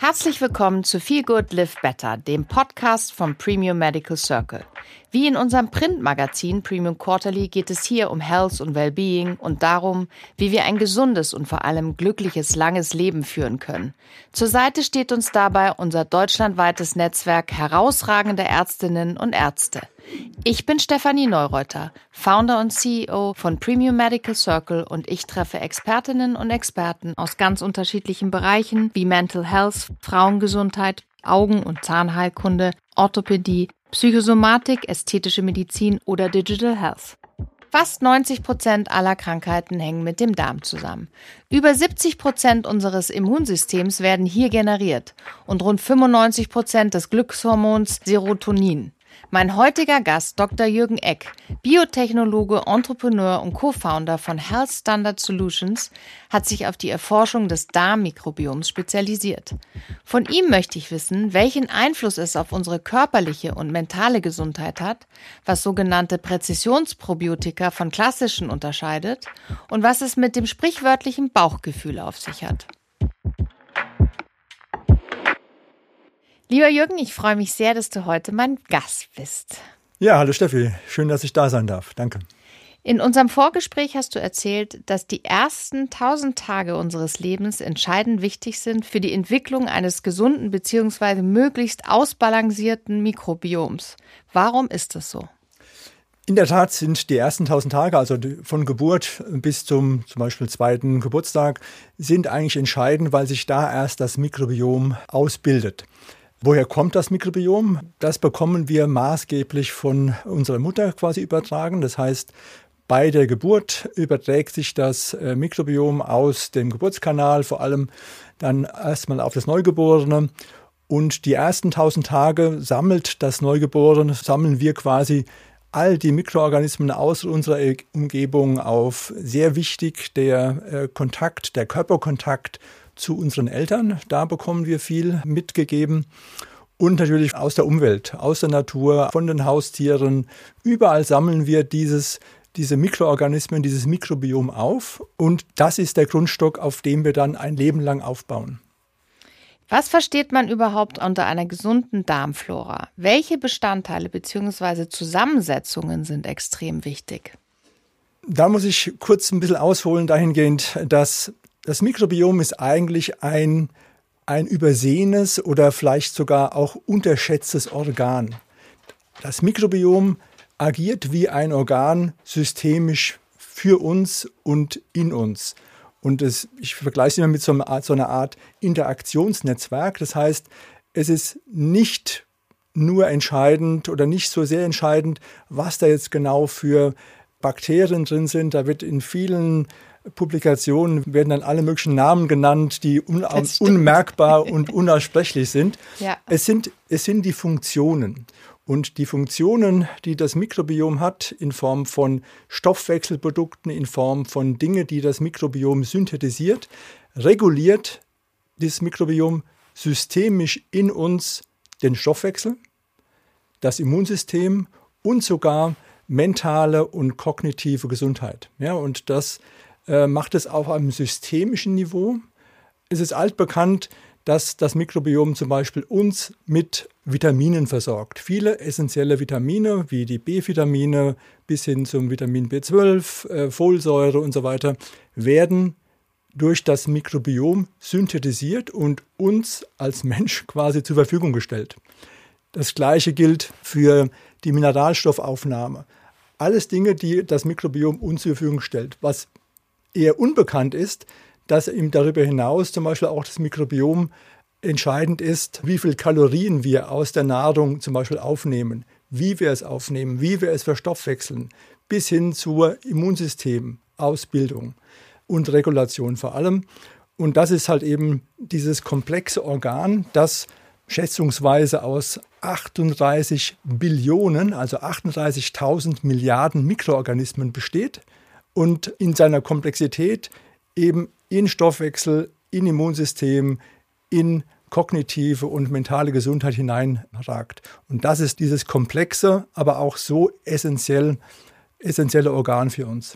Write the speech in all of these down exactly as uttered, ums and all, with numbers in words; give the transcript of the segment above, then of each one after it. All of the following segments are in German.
Herzlich willkommen zu Feel Good Live Better, dem Podcast vom Premium Medical Circle. Wie in unserem Printmagazin Premium Quarterly geht es hier um Health und Wellbeing und darum, wie wir ein gesundes und vor allem glückliches, langes Leben führen können. Zur Seite steht uns dabei unser deutschlandweites Netzwerk herausragender Ärztinnen und Ärzte. Ich bin Stefanie Neureuter, Founder und C E O von Premium Medical Circle und ich treffe Expertinnen und Experten aus ganz unterschiedlichen Bereichen wie Mental Health, Frauengesundheit, Augen- und Zahnheilkunde, Orthopädie, Psychosomatik, ästhetische Medizin oder Digital Health. Fast neunzig Prozent aller Krankheiten hängen mit dem Darm zusammen. Über siebzig Prozent unseres Immunsystems werden hier generiert und rund fünfundneunzig Prozent des Glückshormons Serotonin. Mein heutiger Gast, Doktor Jürgen Eck, Biotechnologe, Entrepreneur und Co-Founder von Health Standard Solutions, hat sich auf die Erforschung des Darmmikrobioms spezialisiert. Von ihm möchte ich wissen, welchen Einfluss es auf unsere körperliche und mentale Gesundheit hat, was sogenannte Präzisionsprobiotika von klassischen unterscheidet und was es mit dem sprichwörtlichen Bauchgefühl auf sich hat. Lieber Jürgen, ich freue mich sehr, dass du heute mein Gast bist. Ja, hallo Steffi. Schön, dass ich da sein darf. Danke. In unserem Vorgespräch hast du erzählt, dass die ersten tausend Tage unseres Lebens entscheidend wichtig sind für die Entwicklung eines gesunden bzw. möglichst ausbalancierten Mikrobioms. Warum ist das so? In der Tat sind die ersten tausend Tage, also von Geburt bis zum zum Beispiel zweiten Geburtstag, sind eigentlich entscheidend, weil sich da erst das Mikrobiom ausbildet. Woher kommt das Mikrobiom? Das bekommen wir maßgeblich von unserer Mutter quasi übertragen. Das heißt, bei der Geburt überträgt sich das Mikrobiom aus dem Geburtskanal, vor allem dann erstmal auf das Neugeborene. Und die ersten tausend Tage sammelt das Neugeborene, sammeln wir quasi all die Mikroorganismen aus unserer Umgebung auf. Sehr wichtig der Kontakt, der Körperkontakt zu unseren Eltern. Da bekommen wir viel mitgegeben. Und natürlich aus der Umwelt, aus der Natur, von den Haustieren. Überall sammeln wir dieses, diese Mikroorganismen, dieses Mikrobiom auf. Und das ist der Grundstock, auf dem wir dann ein Leben lang aufbauen. Was versteht man überhaupt unter einer gesunden Darmflora? Welche Bestandteile bzw. Zusammensetzungen sind extrem wichtig? Da muss ich kurz ein bisschen ausholen dahingehend, dass das Mikrobiom ist eigentlich ein, ein übersehenes oder vielleicht sogar auch unterschätztes Organ. Das Mikrobiom agiert wie ein Organ systemisch für uns und in uns. Und es, ich vergleiche es immer mit so einer, Art, so einer Art Interaktionsnetzwerk. Das heißt, es ist nicht nur entscheidend oder nicht so sehr entscheidend, was da jetzt genau für Bakterien drin sind. Da wird in vielen Publikationen werden dann alle möglichen Namen genannt, die un- unmerkbar und unaussprechlich sind. Ja. Es sind, es sind die Funktionen. Und die Funktionen, die das Mikrobiom hat, in Form von Stoffwechselprodukten, in Form von Dingen, die das Mikrobiom synthetisiert, reguliert das Mikrobiom systemisch in uns den Stoffwechsel, das Immunsystem und sogar mentale und kognitive Gesundheit. Ja, und das äh, macht es auf einem systemischen Niveau. Es ist altbekannt, dass das Mikrobiom zum Beispiel uns mit Vitaminen versorgt. Viele essentielle Vitamine, wie die B-Vitamine bis hin zum Vitamin B zwölf, äh, Folsäure und so weiter, werden durch das Mikrobiom synthetisiert und uns als Mensch quasi zur Verfügung gestellt. Das Gleiche gilt für die Mineralstoffaufnahme. Alles Dinge, die das Mikrobiom uns zur Verfügung stellt. Was eher unbekannt ist, dass ihm darüber hinaus zum Beispiel auch das Mikrobiom entscheidend ist, wie viel Kalorien wir aus der Nahrung zum Beispiel aufnehmen, wie wir es aufnehmen, wie wir es verstoffwechseln, bis hin zur Immunsystemausbildung und Regulation vor allem. Und das ist halt eben dieses komplexe Organ, das schätzungsweise aus achtunddreißig Billionen, also achtunddreißigtausend Milliarden Mikroorganismen besteht und in seiner Komplexität eben in Stoffwechsel, in Immunsystem, in kognitive und mentale Gesundheit hineinragt. Und das ist dieses komplexe, aber auch so essentiell, essentielle Organ für uns.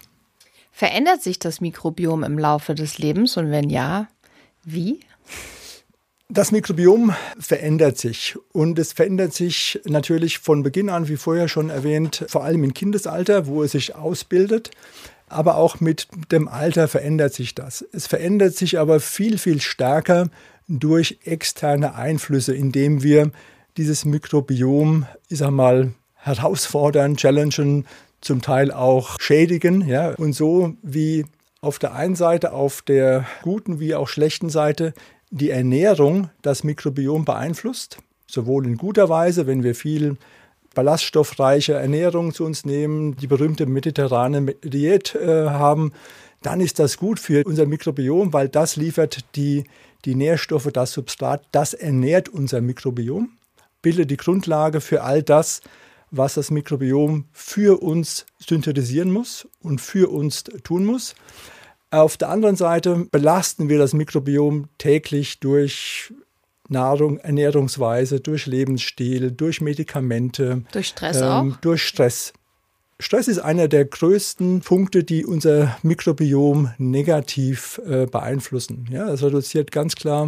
Verändert sich das Mikrobiom im Laufe des Lebens und wenn ja, wie? Das Mikrobiom verändert sich und es verändert sich natürlich von Beginn an, wie vorher schon erwähnt, vor allem im Kindesalter, wo es sich ausbildet, aber auch mit dem Alter verändert sich das. Es verändert sich aber viel, viel stärker durch externe Einflüsse, indem wir dieses Mikrobiom, ich sag mal, herausfordern, challengen, zum Teil auch schädigen, ja, und so wie auf der einen Seite, auf der guten wie auch schlechten Seite, die Ernährung das Mikrobiom beeinflusst, sowohl in guter Weise, wenn wir viel ballaststoffreiche Ernährung zu uns nehmen, die berühmte mediterrane Diät äh, haben, dann ist das gut für unser Mikrobiom, weil das liefert die, die Nährstoffe, das Substrat, das ernährt unser Mikrobiom, bildet die Grundlage für all das, was das Mikrobiom für uns synthetisieren muss und für uns tun muss. Auf der anderen Seite belasten wir das Mikrobiom täglich durch Nahrung, Ernährungsweise, durch Lebensstil, durch Medikamente. Durch Stress ähm, auch? Durch Stress. Stress ist einer der größten Punkte, die unser Mikrobiom negativ äh, beeinflussen. Ja, es reduziert ganz klar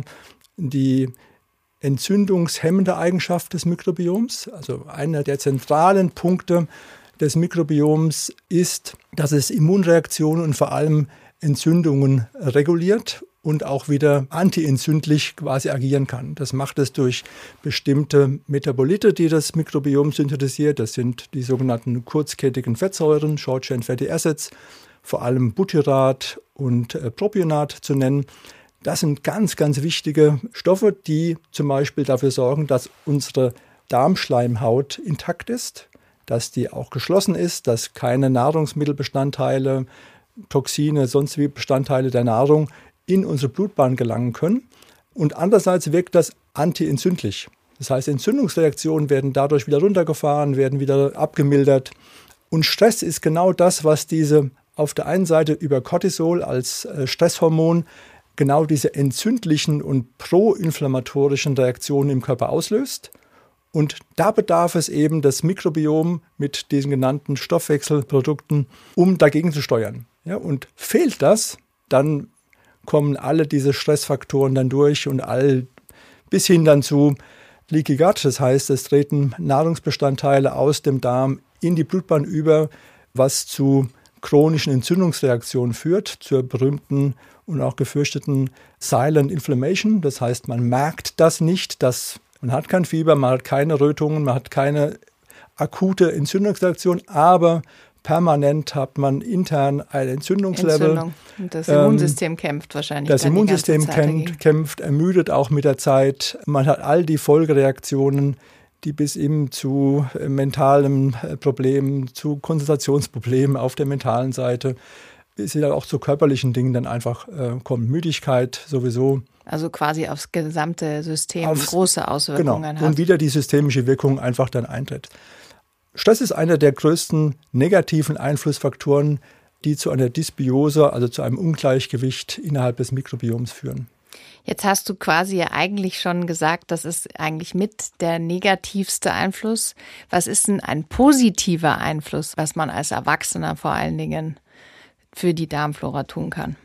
die entzündungshemmende Eigenschaft des Mikrobioms. Also einer der zentralen Punkte des Mikrobioms ist, dass es Immunreaktionen und vor allem Entzündungen reguliert und auch wieder antientzündlich quasi agieren kann. Das macht es durch bestimmte Metabolite, die das Mikrobiom synthetisiert. Das sind die sogenannten kurzkettigen Fettsäuren, Short-Chain Fatty Acids, vor allem Butyrat und äh, Propionat zu nennen. Das sind ganz, ganz wichtige Stoffe, die zum Beispiel dafür sorgen, dass unsere Darmschleimhaut intakt ist, dass die auch geschlossen ist, dass keine Nahrungsmittelbestandteile, Toxine, sonstige Bestandteile der Nahrung in unsere Blutbahn gelangen können. Und andererseits wirkt das antientzündlich. Das heißt, Entzündungsreaktionen werden dadurch wieder runtergefahren, werden wieder abgemildert. Und Stress ist genau das, was diese auf der einen Seite über Cortisol als Stresshormon genau diese entzündlichen und proinflammatorischen Reaktionen im Körper auslöst. Und da bedarf es eben das Mikrobiom mit diesen genannten Stoffwechselprodukten, um dagegen zu steuern. Ja, und fehlt das, dann kommen alle diese Stressfaktoren dann durch und all bis hin dann zu Leaky Gut. Das heißt, es treten Nahrungsbestandteile aus dem Darm in die Blutbahn über, was zu chronischen Entzündungsreaktionen führt, zur berühmten und auch gefürchteten Silent Inflammation. Das heißt, man merkt das nicht, dass man hat kein Fieber, man hat keine Rötungen, man hat keine akute Entzündungsreaktion, aber permanent hat man intern ein Entzündungslevel. Entzündung. Und das Immunsystem ähm, kämpft wahrscheinlich. Das Immunsystem kämpft, kämpft, ermüdet auch mit der Zeit. Man hat all die Folgereaktionen, die bis eben zu äh, mentalen äh, Problemen, zu Konzentrationsproblemen auf der mentalen Seite, bis ja auch zu körperlichen Dingen dann einfach äh, kommen. Müdigkeit sowieso. Also quasi aufs gesamte System aufs, große Auswirkungen genau, hat. Und wieder die systemische Wirkung einfach dann eintritt. Stress ist einer der größten negativen Einflussfaktoren, die zu einer Dysbiose, also zu einem Ungleichgewicht innerhalb des Mikrobioms führen. Jetzt hast du quasi ja eigentlich schon gesagt, das ist eigentlich mit der negativste Einfluss. Was ist denn ein positiver Einfluss, was man als Erwachsener vor allen Dingen für die Darmflora tun kann?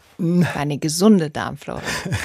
Eine gesunde Darmflora.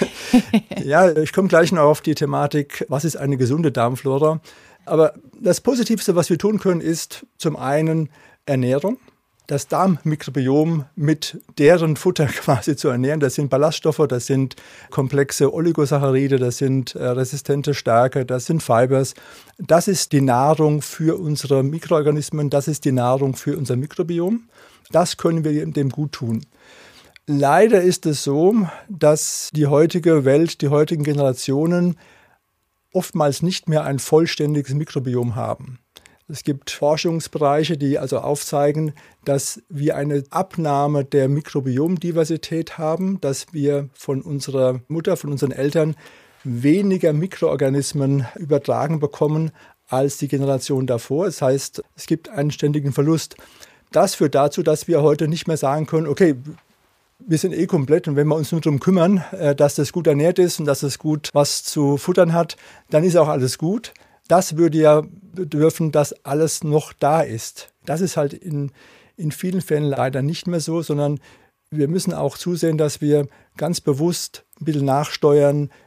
Ja, ich komme gleich noch auf die Thematik, was ist eine gesunde Darmflora? Aber das Positivste, was wir tun können, ist zum einen Ernährung. Das Darmmikrobiom mit deren Futter quasi zu ernähren. Das sind Ballaststoffe, das sind komplexe Oligosaccharide, das sind äh, resistente Stärke, das sind Fibers. Das ist die Nahrung für unsere Mikroorganismen, das ist die Nahrung für unser Mikrobiom. Das können wir dem gut tun. Leider ist es so, dass die heutige Welt, die heutigen Generationen oftmals nicht mehr ein vollständiges Mikrobiom haben. Es gibt Forschungsbereiche, die also aufzeigen, dass wir eine Abnahme der Mikrobiomdiversität haben, dass wir von unserer Mutter, von unseren Eltern weniger Mikroorganismen übertragen bekommen als die Generation davor. Das heißt, es gibt einen ständigen Verlust. Das führt dazu, dass wir heute nicht mehr sagen können, okay, wir sind eh komplett und wenn wir uns nur darum kümmern, dass das gut ernährt ist und dass es gut was zu futtern hat, dann ist auch alles gut. Das würde ja bedürfen, dass alles noch da ist. Das ist halt in, in vielen Fällen leider nicht mehr so, sondern wir müssen auch zusehen, dass wir ganz bewusst ein bisschen nachsteuern,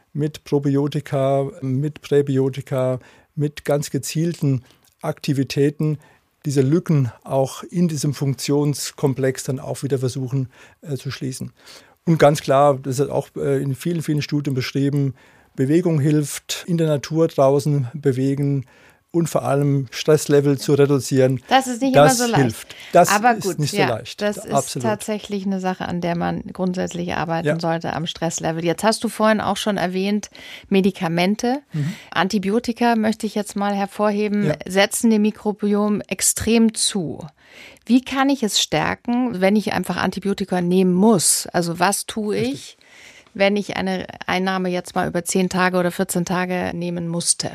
mit Probiotika, mit Präbiotika, mit ganz gezielten Aktivitäten diese Lücken auch in diesem Funktionskomplex dann auch wieder versuchen äh, zu schließen. Und ganz klar, das ist auch äh, in vielen, vielen Studien beschrieben, Bewegung hilft, in der Natur draußen bewegen und vor allem Stresslevel zu reduzieren. Das ist nicht das immer so leicht. Hilft. Das Aber ist gut, nicht so ja, leicht. Das ist Absolut. tatsächlich eine Sache, an der man grundsätzlich arbeiten ja. sollte am Stresslevel. Jetzt hast du vorhin auch schon erwähnt, Medikamente. Mhm. Antibiotika möchte ich jetzt mal hervorheben, ja. setzen dem Mikrobiom extrem zu. Wie kann ich es stärken, wenn ich einfach Antibiotika nehmen muss? Also was tue ich, Richtig. wenn ich eine Einnahme jetzt mal über zehn Tage oder vierzehn Tage nehmen musste?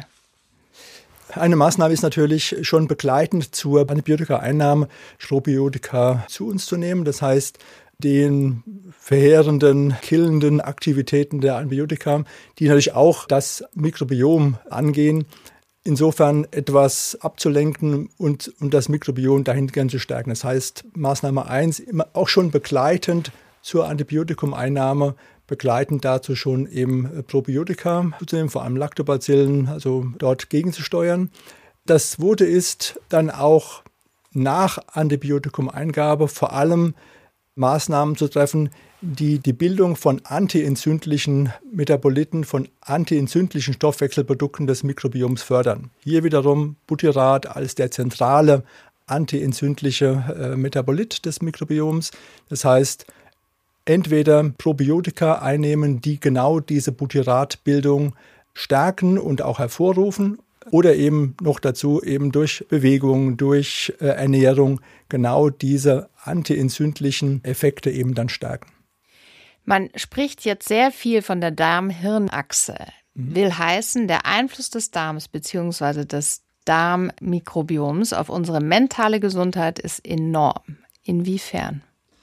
Eine Maßnahme ist natürlich schon begleitend zur Antibiotika-Einnahme Probiotika zu uns zu nehmen. Das heißt, den verheerenden, killenden Aktivitäten der Antibiotika, die natürlich auch das Mikrobiom angehen, insofern etwas abzulenken und, und das Mikrobiom dahingehend zu stärken. Das heißt, Maßnahme eins, immer auch schon begleitend zur Antibiotikumeinnahme, begleitend dazu schon eben Probiotika zu nehmen, vor allem Lactobacillen, also dort gegenzusteuern. Das zweite ist dann auch nach Antibiotikumeingabe vor allem Maßnahmen zu treffen, die die Bildung von antientzündlichen Metaboliten, von antientzündlichen Stoffwechselprodukten des Mikrobioms fördern. Hier wiederum Butyrat als der zentrale antientzündliche äh, Metabolit des Mikrobioms. Das heißt, entweder Probiotika einnehmen, die genau diese Butyratbildung stärken und auch hervorrufen, oder eben noch dazu eben durch Bewegung, durch äh, Ernährung genau diese antientzündlichen Effekte eben dann stärken. Man spricht jetzt sehr viel von der Darm-Hirn-Achse. Mhm. Will heißen, der Einfluss des Darms bzw. des Darmmikrobioms auf unsere mentale Gesundheit ist enorm. Inwiefern?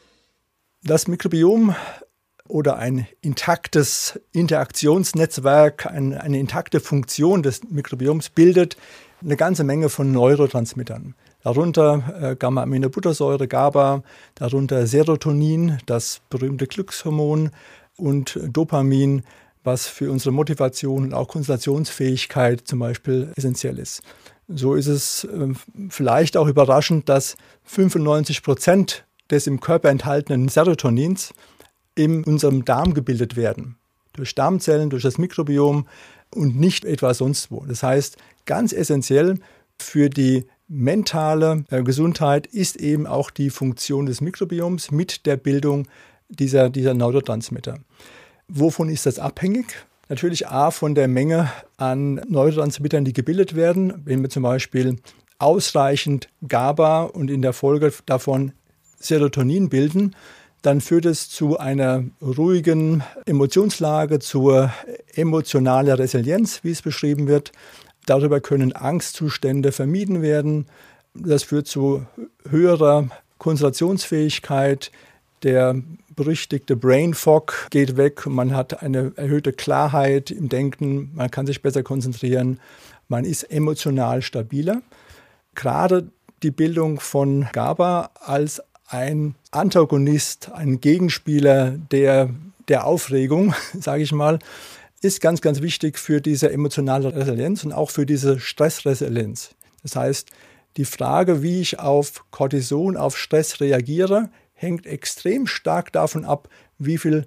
Das Mikrobiom oder ein intaktes Interaktionsnetzwerk, ein, eine intakte Funktion des Mikrobioms bildet eine ganze Menge von Neurotransmittern. Darunter äh, Gamma-Aminobuttersäure, GABA, darunter Serotonin, das berühmte Glückshormon, und Dopamin, was für unsere Motivation und auch Konzentrationsfähigkeit zum Beispiel essentiell ist. So ist es äh, vielleicht auch überraschend, dass fünfundneunzig Prozent des im Körper enthaltenen Serotonins in unserem Darm gebildet werden. Durch Darmzellen, durch das Mikrobiom und nicht etwa sonst wo. Das heißt, ganz essentiell für die mentale äh, Gesundheit ist eben auch die Funktion des Mikrobioms mit der Bildung dieser, dieser Neurotransmitter. Wovon ist das abhängig? Natürlich A, von der Menge an Neurotransmittern, die gebildet werden. Wenn wir zum Beispiel ausreichend GABA und in der Folge davon Serotonin bilden, dann führt es zu einer ruhigen Emotionslage, zur emotionalen Resilienz, wie es beschrieben wird. Darüber können Angstzustände vermieden werden. Das führt zu höherer Konzentrationsfähigkeit. Der berüchtigte Brain Fog geht weg. Man hat eine erhöhte Klarheit im Denken. Man kann sich besser konzentrieren. Man ist emotional stabiler. Gerade die Bildung von GABA als ein Antagonist, ein Gegenspieler der, der Aufregung, sage ich mal, ist ganz, ganz wichtig für diese emotionale Resilienz und auch für diese Stressresilienz. Das heißt, die Frage, wie ich auf Cortison, auf Stress reagiere, hängt extrem stark davon ab, wie viel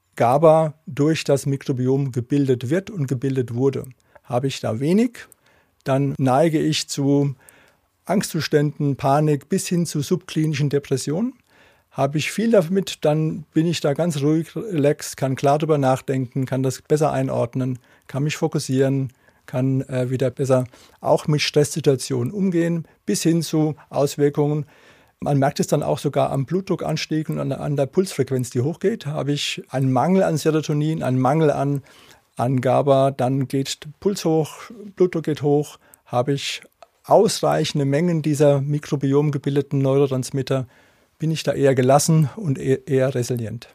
GABA durch das Mikrobiom gebildet wird und gebildet wurde. Habe ich da wenig, dann neige ich zu Angstzuständen, Panik bis hin zu subklinischen Depressionen. Habe ich viel damit, dann bin ich da ganz ruhig, relaxed, kann klar drüber nachdenken, kann das besser einordnen, kann mich fokussieren, kann äh, wieder besser auch mit Stresssituationen umgehen, bis hin zu Auswirkungen. Man merkt es dann auch sogar am Blutdruckanstieg und an der, an der Pulsfrequenz, die hochgeht. Habe ich einen Mangel an Serotonin, einen Mangel an, an GABA, dann geht Puls hoch, Blutdruck geht hoch. Habe ich ausreichende Mengen dieser Mikrobiom gebildeten Neurotransmitter, bin ich da eher gelassen und eher, eher resilient.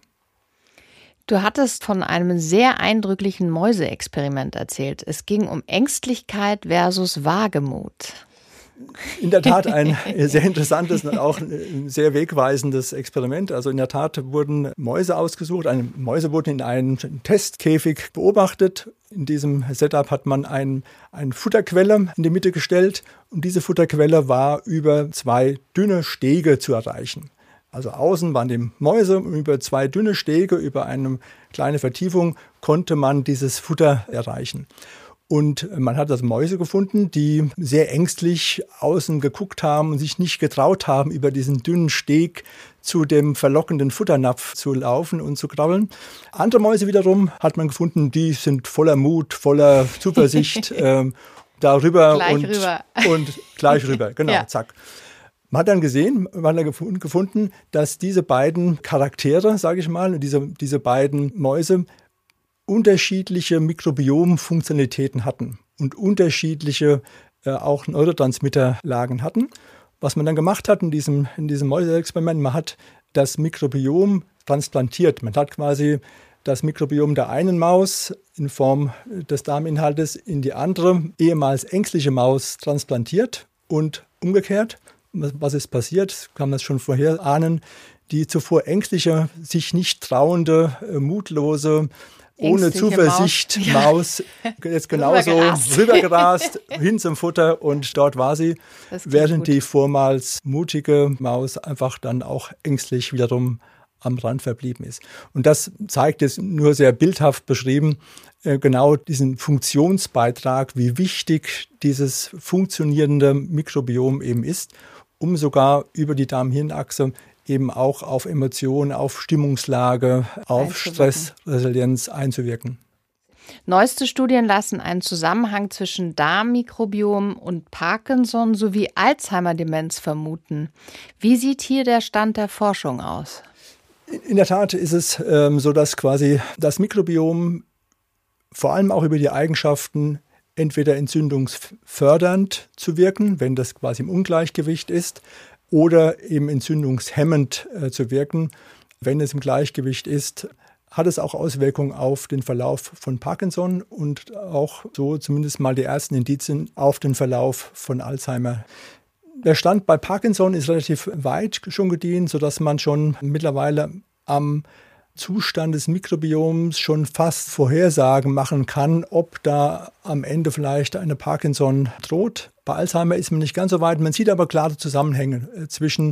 Du hattest von einem sehr eindrücklichen Mäuseexperiment erzählt. Es ging um Ängstlichkeit versus Wagemut. in der Tat ein sehr interessantes und auch ein sehr wegweisendes Experiment. Also in der Tat wurden Mäuse ausgesucht. Eine Mäuse wurden in einem Testkäfig beobachtet. In diesem Setup hat man ein, eine Futterquelle in die Mitte gestellt und diese Futterquelle war über zwei dünne Stege zu erreichen. Also außen waren die Mäuse und über zwei dünne Stege, über eine kleine Vertiefung konnte man dieses Futter erreichen. Und man hat also Mäuse gefunden, die sehr ängstlich außen geguckt haben und sich nicht getraut haben, über diesen dünnen Steg zu dem verlockenden Futternapf zu laufen und zu krabbeln. Andere Mäuse wiederum hat man gefunden, die sind voller Mut, voller Zuversicht ähm, darüber gleich und, rüber. und gleich rüber. Genau, ja. Zack. Man hat dann gesehen, man hat gefunden, dass diese beiden Charaktere, sage ich mal, diese, diese beiden Mäuse unterschiedliche Mikrobiomfunktionalitäten hatten und unterschiedliche äh, auch Neurotransmitterlagen hatten. Was man dann gemacht hat in diesem, in diesem Mäuseexperiment, man hat das Mikrobiom transplantiert. Man hat quasi das Mikrobiom der einen Maus in Form des Darminhaltes in die andere, ehemals ängstliche Maus transplantiert und umgekehrt. Was ist passiert? Kann man es schon vorher ahnen. Die zuvor ängstliche, sich nicht trauende, mutlose, ohne Zuversicht Maus, ja. Jetzt genauso rübergerast. rübergerast hin zum Futter und dort war sie, während gut. Die vormals mutige Maus einfach dann auch ängstlich wiederum am Rand verblieben ist. Und das zeigt jetzt nur sehr bildhaft beschrieben, äh, genau diesen Funktionsbeitrag, wie wichtig dieses funktionierende Mikrobiom eben ist, um sogar über die Darm-Hirn-Achse eben auch auf Emotionen, auf Stimmungslage, auf Stressresilienz einzuwirken. Neueste Studien lassen einen Zusammenhang zwischen Darmmikrobiom und Parkinson sowie Alzheimer-Demenz vermuten. Wie sieht hier der Stand der Forschung aus? In der Tat ist es ähm, so, dass quasi das Mikrobiom vor allem auch über die Eigenschaften entweder entzündungsfördernd zu wirken, wenn das quasi im Ungleichgewicht ist, oder eben entzündungshemmend äh, zu wirken. Wenn es im Gleichgewicht ist, hat es auch Auswirkungen auf den Verlauf von Parkinson und auch so zumindest mal die ersten Indizien auf den Verlauf von Alzheimer. Der Stand bei Parkinson ist relativ weit schon gediehen, sodass man schon mittlerweile am Zustand des Mikrobioms schon fast Vorhersagen machen kann, ob da am Ende vielleicht eine Parkinson droht. Bei Alzheimer ist man nicht ganz so weit. Man sieht aber klare Zusammenhänge zwischen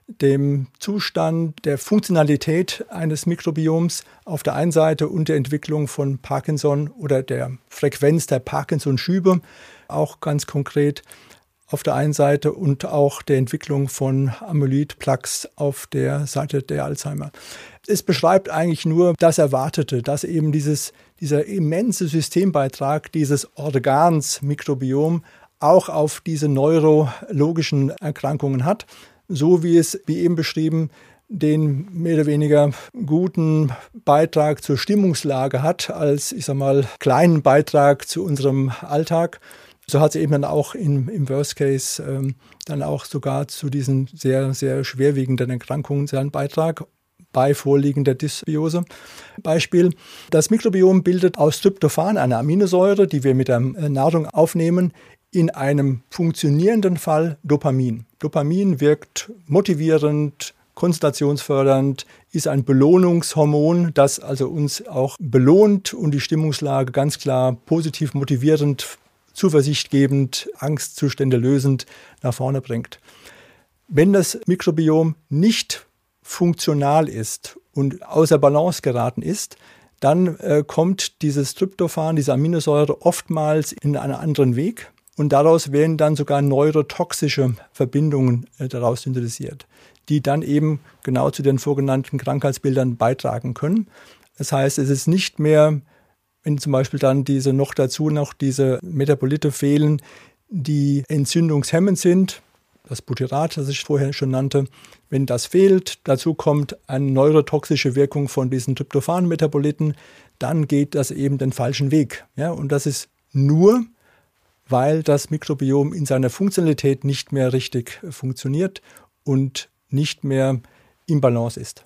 dem Zustand der Funktionalität eines Mikrobioms auf der einen Seite und der Entwicklung von Parkinson oder der Frequenz der Parkinson-Schübe, auch ganz konkret auf der einen Seite, und auch der Entwicklung von Amyloid-Plaques auf der Seite der Alzheimer. Es beschreibt eigentlich nur das Erwartete, dass eben dieses, dieser immense Systembeitrag dieses Organs Mikrobiom auch auf diese neurologischen Erkrankungen hat, so wie es, wie eben beschrieben, den mehr oder weniger guten Beitrag zur Stimmungslage hat, als, ich sag mal, kleinen Beitrag zu unserem Alltag. So hat es eben dann auch in, im Worst Case ähm, dann auch sogar zu diesen sehr, sehr schwerwiegenden Erkrankungen seinen Beitrag bei vorliegender Dysbiose. Beispiel: Das Mikrobiom bildet aus Tryptophan, eine Aminosäure, die wir mit der Nahrung aufnehmen, in einem funktionierenden Fall Dopamin. Dopamin wirkt motivierend, konzentrationsfördernd, ist ein Belohnungshormon, das also uns auch belohnt und die Stimmungslage ganz klar positiv motivierend, zuversichtgebend, Angstzustände lösend nach vorne bringt. Wenn das Mikrobiom nicht funktional ist und außer Balance geraten ist, dann äh, kommt dieses Tryptophan, diese Aminosäure, oftmals in einen anderen Weg und daraus werden dann sogar neurotoxische Verbindungen äh, daraus synthetisiert, die dann eben genau zu den vorgenannten Krankheitsbildern beitragen können. Das heißt, es ist nicht mehr, wenn zum Beispiel dann diese noch dazu noch diese Metabolite fehlen, die entzündungshemmend sind, das Butyrat, das ich vorher schon nannte, wenn das fehlt, dazu kommt eine neurotoxische Wirkung von diesen Tryptophan-Metaboliten, dann geht das eben den falschen Weg. Ja, und das ist nur, weil das Mikrobiom in seiner Funktionalität nicht mehr richtig funktioniert und nicht mehr im Balance ist.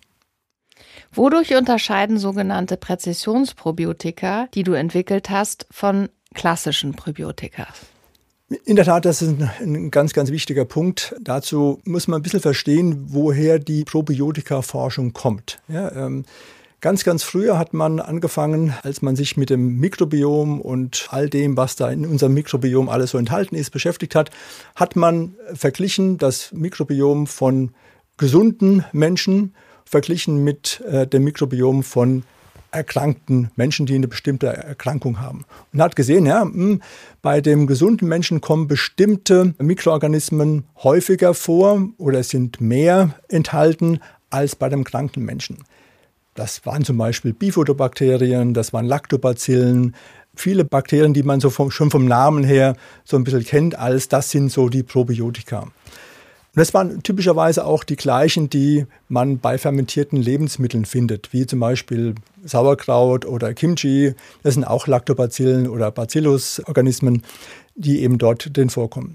Wodurch unterscheiden sogenannte Präzisionsprobiotika, die du entwickelt hast, von klassischen Probiotika? In der Tat, das ist ein, ein ganz, ganz wichtiger Punkt. Dazu muss man ein bisschen verstehen, woher die Probiotika-Forschung kommt. Ja, ähm, Ganz, ganz früher hat man angefangen, als man sich mit dem Mikrobiom und all dem, was da in unserem Mikrobiom alles so enthalten ist, beschäftigt hat, hat man verglichen das Mikrobiom von gesunden Menschen verglichen mit äh, dem Mikrobiom von erkrankten Menschen, die eine bestimmte Erkrankung haben. Und hat gesehen, ja, mh, bei dem gesunden Menschen kommen bestimmte Mikroorganismen häufiger vor oder sind mehr enthalten als bei dem kranken Menschen. Das waren zum Beispiel Bifidobakterien, das waren Lactobacillen, viele Bakterien, die man so vom, schon vom Namen her so ein bisschen kennt, als das sind so die Probiotika. Und das waren typischerweise auch die gleichen, die man bei fermentierten Lebensmitteln findet, wie zum Beispiel Sauerkraut oder Kimchi. Das sind auch Lactobacillen oder Bacillus-Organismen, die eben dort drin vorkommen.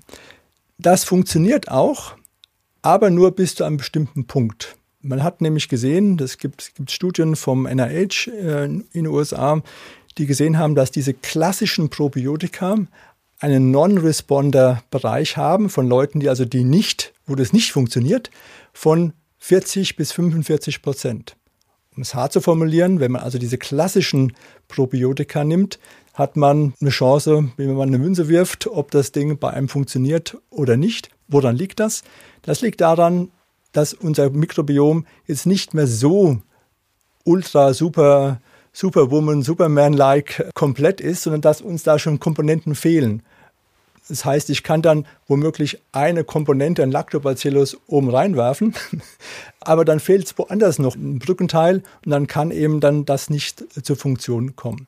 Das funktioniert auch, aber nur bis zu einem bestimmten Punkt. Man hat nämlich gesehen, es gibt, gibt Studien vom N I H äh, in den U S A, die gesehen haben, dass diese klassischen Probiotika einen Non-Responder-Bereich haben von Leuten, die also die nicht, wo das nicht funktioniert, von vierzig bis fünfundvierzig Prozent. Um es hart zu formulieren, wenn man also diese klassischen Probiotika nimmt, hat man eine Chance, wenn man eine Münze wirft, ob das Ding bei einem funktioniert oder nicht. Woran liegt das? Das liegt daran, dass unser Mikrobiom jetzt nicht mehr so ultra, super, Superwoman, Superman-like komplett ist, sondern dass uns da schon Komponenten fehlen. Das heißt, ich kann dann womöglich eine Komponente, ein Lactobacillus, oben reinwerfen, aber dann fehlt es woanders noch ein Brückenteil und dann kann eben dann das nicht zur Funktion kommen.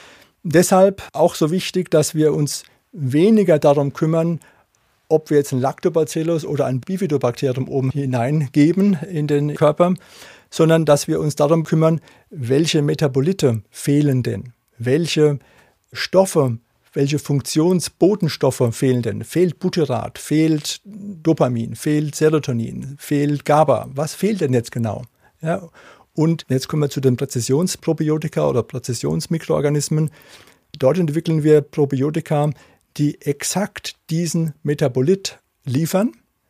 Deshalb auch so wichtig, dass wir uns weniger darum kümmern, ob wir jetzt ein Lactobacillus oder ein Bifidobakterium oben hineingeben in den Körper, sondern dass wir uns darum kümmern, welche Metabolite fehlen denn, welche Stoffe, welche Funktionsbotenstoffe fehlen denn. Fehlt Butyrat, fehlt Dopamin, fehlt Serotonin, fehlt GABA. Was fehlt denn jetzt genau? Ja, und jetzt kommen wir zu den Präzisionsprobiotika oder Präzisionsmikroorganismen. Dort entwickeln wir Probiotika, die exakt diesen Metabolit liefern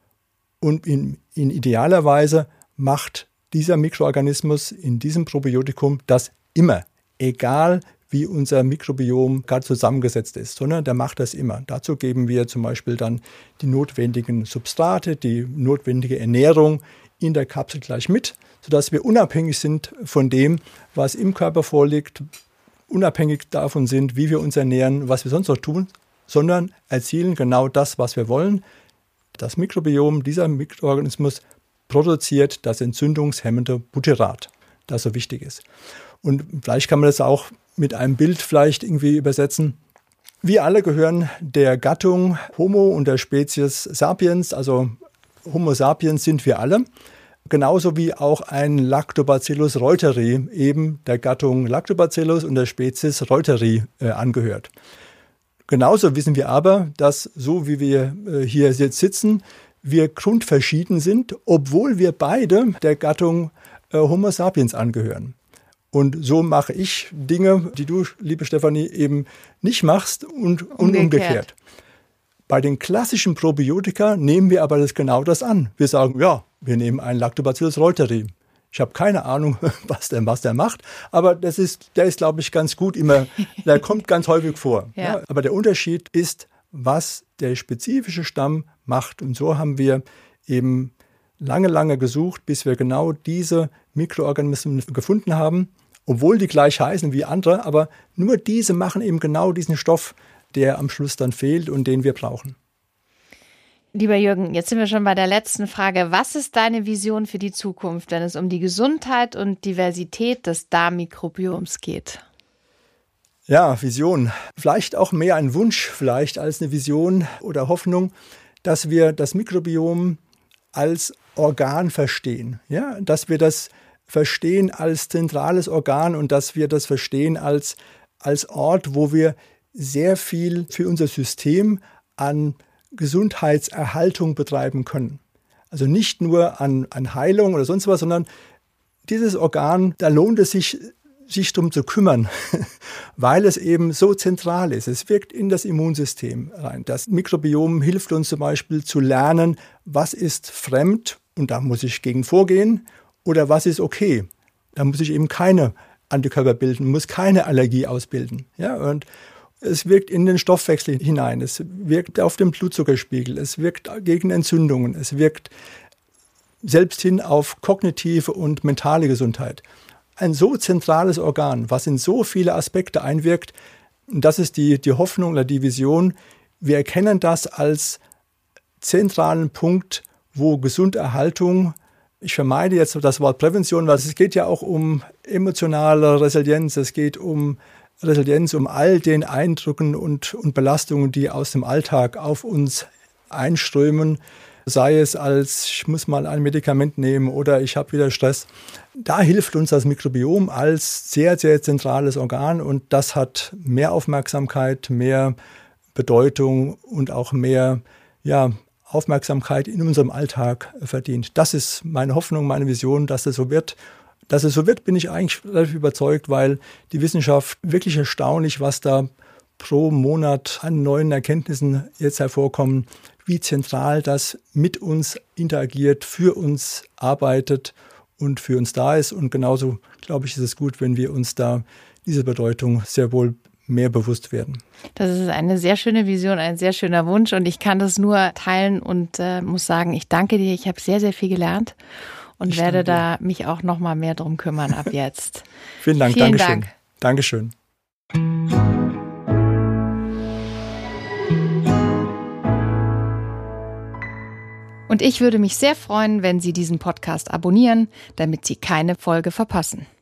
und in, in idealer Weise macht dieser Mikroorganismus in diesem Probiotikum das immer, egal wie unser Mikrobiom gerade zusammengesetzt ist, sondern der macht das immer. Dazu geben wir zum Beispiel dann die notwendigen Substrate, die notwendige Ernährung in der Kapsel gleich mit, sodass wir unabhängig sind von dem, was im Körper vorliegt, unabhängig davon sind, wie wir uns ernähren, was wir sonst noch tun, sondern erzielen genau das, was wir wollen. Das Mikrobiom, dieser Mikroorganismus produziert das entzündungshemmende Butyrat, das so wichtig ist. Und vielleicht kann man das auch mit einem Bild vielleicht irgendwie übersetzen. Wir alle gehören der Gattung Homo und der Spezies Sapiens, also Homo sapiens sind wir alle. Genauso wie auch ein Lactobacillus reuteri eben der Gattung Lactobacillus und der Spezies Reuteri äh, angehört. Genauso wissen wir aber, dass so wie wir äh, hier jetzt sitzen, wir grundverschieden sind, obwohl wir beide der Gattung äh, Homo sapiens angehören. Und so mache ich Dinge, die du, liebe Stefanie, eben nicht machst und, und umgekehrt. umgekehrt. Bei den klassischen Probiotika nehmen wir aber das genau das an. Wir sagen, ja, wir nehmen einen Lactobacillus reuteri. Ich habe keine Ahnung, was der, was der macht, aber das ist, der ist, glaube ich, ganz gut immer, der kommt ganz häufig vor. Ja. Ja, aber der Unterschied ist, was der spezifische Stamm macht. Und so haben wir eben lange, lange gesucht, bis wir genau diese Mikroorganismen gefunden haben, obwohl die gleich heißen wie andere, aber nur diese machen eben genau diesen Stoff, der am Schluss dann fehlt und den wir brauchen. Lieber Jürgen, jetzt sind wir schon bei der letzten Frage. Was ist deine Vision für die Zukunft, wenn es um die Gesundheit und Diversität des Darmmikrobioms geht? Ja, Vision. Vielleicht auch mehr ein Wunsch, vielleicht als eine Vision oder Hoffnung, dass wir das Mikrobiom als Organ verstehen. Ja, dass wir das verstehen als zentrales Organ und dass wir das verstehen als, als Ort, wo wir sehr viel für unser System an Gesundheitserhaltung betreiben können. Also nicht nur an, an Heilung oder sonst was, sondern dieses Organ, da lohnt es sich, sich darum zu kümmern, weil es eben so zentral ist. Es wirkt in das Immunsystem rein. Das Mikrobiom hilft uns zum Beispiel zu lernen, was ist fremd und da muss ich gegen vorgehen oder was ist okay. Da muss ich eben keine Antikörper bilden, muss keine Allergie ausbilden. Ja, und es wirkt in den Stoffwechsel hinein, es wirkt auf den Blutzuckerspiegel, es wirkt gegen Entzündungen, es wirkt selbst hin auf kognitive und mentale Gesundheit. Ein so zentrales Organ, was in so viele Aspekte einwirkt, das ist die, die Hoffnung oder die Vision. Wir erkennen das als zentralen Punkt, wo Gesunderhaltung, ich vermeide jetzt das Wort Prävention, weil es geht ja auch um emotionale Resilienz, es geht um Resilienz, um all den Eindrücken und, und Belastungen, die aus dem Alltag auf uns einströmen, sei es als, ich muss mal ein Medikament nehmen oder ich habe wieder Stress. Da hilft uns das Mikrobiom als sehr, sehr zentrales Organ und das hat mehr Aufmerksamkeit, mehr Bedeutung und auch mehr ja, Aufmerksamkeit in unserem Alltag verdient. Das ist meine Hoffnung, meine Vision, dass es so wird. Dass es so wird, bin ich eigentlich relativ überzeugt, weil die Wissenschaft wirklich erstaunlich, was da pro Monat an neuen Erkenntnissen jetzt hervorkommen, wie zentral das mit uns interagiert, für uns arbeitet und für uns da ist. Und genauso, glaube ich, ist es gut, wenn wir uns da dieser Bedeutung sehr wohl mehr bewusst werden. Das ist eine sehr schöne Vision, ein sehr schöner Wunsch und ich kann das nur teilen und äh, muss sagen, ich danke dir, ich habe sehr, sehr viel gelernt und ich werde da mich auch noch mal mehr drum kümmern ab jetzt. Vielen Dank, Vielen Dankeschön. Dank. Dankeschön. Und ich würde mich sehr freuen, wenn Sie diesen Podcast abonnieren, damit Sie keine Folge verpassen.